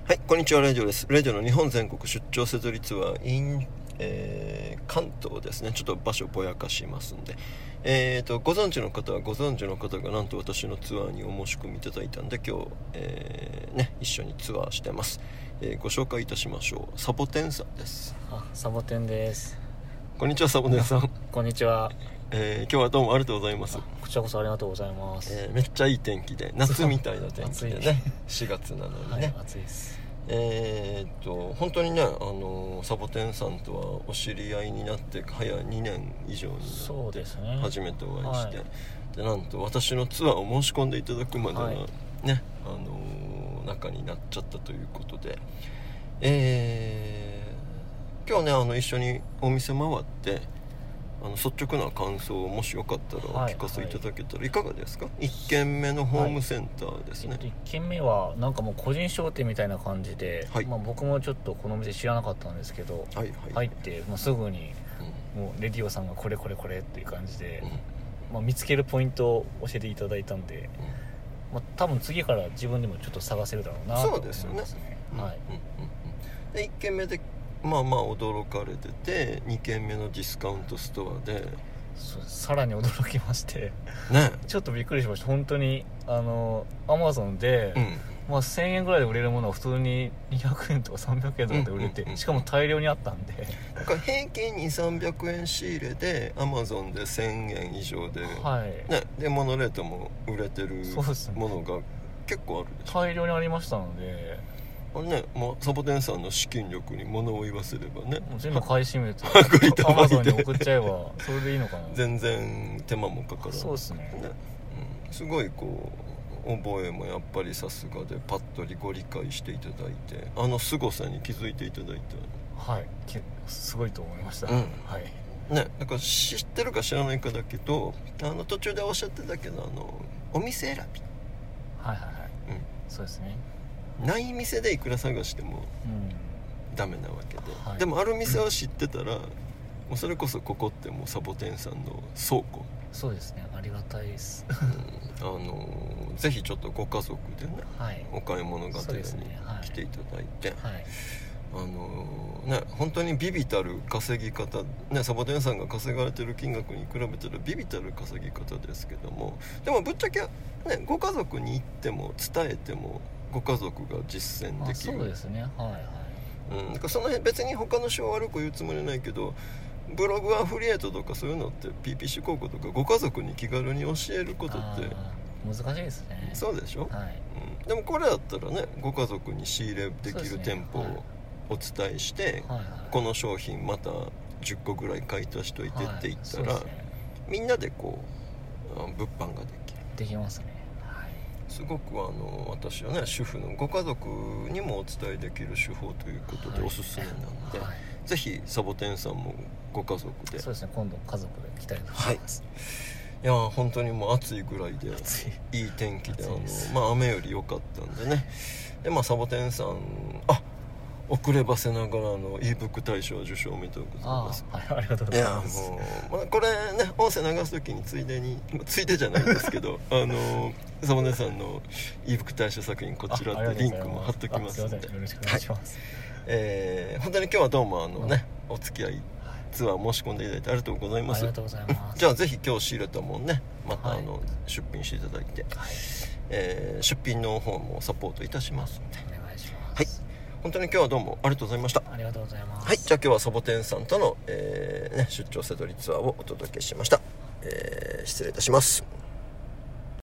はい、こんにちは。ラジオです。ラジオの日本全国出張せどりツアー in、関東ですね。ちょっと場所ぼやかしますんで、ご存知の方はご存知の方がなんと私のツアーにお申し込みいただいたんで、今日、一緒にツアーしてます。ご紹介いたしましょう。サボテンさんです。 サボテンです。 こんにちは、サボテンさん。 こんにちは。 今日はどうもありがとうございます。 こちらこそありがとうございます。 めっちゃいい天気で、夏みたいな天気でね4月なのにね、 暑いです。 本当にね、サボテンさんとはお知り合いになって早2年以上になって、 そうですね、 初めてお会いして、でなんと私のツアーを申し込んでいただくまではね、仲になっちゃったということで、今日ね一緒にお店回って率直な感想をもしよかったらお聞かせいただけたらいかがですか。1軒目のホームセンターですね。 1軒目はなんかもう個人商店みたいな感じで、僕もちょっとこの店知らなかったんですけど、入ってもうすぐに、もうレディオさんがこれっていう感じで、見つけるポイントを教えていただいたんで、多分次から自分でもちょっと探せるだろうなと思いますね。そうですよね。 で1軒目で驚かれてて、2軒目のディスカウントストアでさらに驚きましてね、 ちょっとびっくりしました。本当にAmazon で、1000円ぐらいで売れるものは普通に200円とか300円とかで売れて、しかも大量にあったんで、 だから平均200-300円仕入れで Amazon で1000円以上で、でモノレートも売れてるものが結構あるでしょ。 大量にありましたので、 あれね、サボテンさんの資金力に物を言わせればね、 もう全部買い占めてアマゾンに送っちゃえばそれでいいのかな。 全然手間もかからない。 そうですね。 すごい覚えもやっぱりさすがで、パッとご理解していただいて、凄さに気づいていただいた。 すごいと思いました。 ね、だから知ってるか知らないかだけど、途中でおっしゃってたけどお店選び、 そうですね。 ない店でいくら探してもダメなわけで、でもある店を知ってたら、もうそれこそここってもうサボテンさんの倉庫。 そうですね、ありがたいです。 ぜひちょっとご家族でね、お買い物がてらに来ていただいて、本当にビビたる稼ぎ方ね、サボテンさんが稼がれてる金額に比べたらビビたる稼ぎ方ですけども、でもぶっちゃけね、ご家族に行っても伝えてもご家族が実践できる。 そうですね。 だからその辺別に他の人を悪く言うつもりないけど、ブログアフリエイトとかそういうのって PPC 広告とかご家族に気軽に教えることって難しいですね。 そうでしょ。でもこれだったらね、ご家族に仕入れできる店舗をお伝えして、この商品また10個ぐらい買い足しといてって言ったら、みんなで物販ができますね。 すごく私はね、主婦のご家族にもお伝えできる手法ということでおすすめなので、ぜひサボテンさんもご家族で。そうですね、 今度家族で来たいと思います。 いや本当にもう暑いぐらいでいい天気で、雨より良かったんでね。でサボテンさん遅ればせながらebook 大賞受賞おめでとうございます。 ありがとうございます。 もう、これね、音声流す時についでじゃないんですけどサボテンさんの ebook 大賞作品こちらってリンクも貼っときますので、 よろしくお願いします。 本当に今日はどうもお付き合いツアー申し込んでいただいてありがとうございます。 ありがとうございます。 じゃあぜひ今日仕入れたもんね、また出品していただいて、出品の方もサポートいたしますのでお願いします。 本当に今日はどうもありがとうございました。 ありがとうございます。 じゃあ今日はサボテンさんとの、出張せどりツアーをお届けしました。失礼いたします。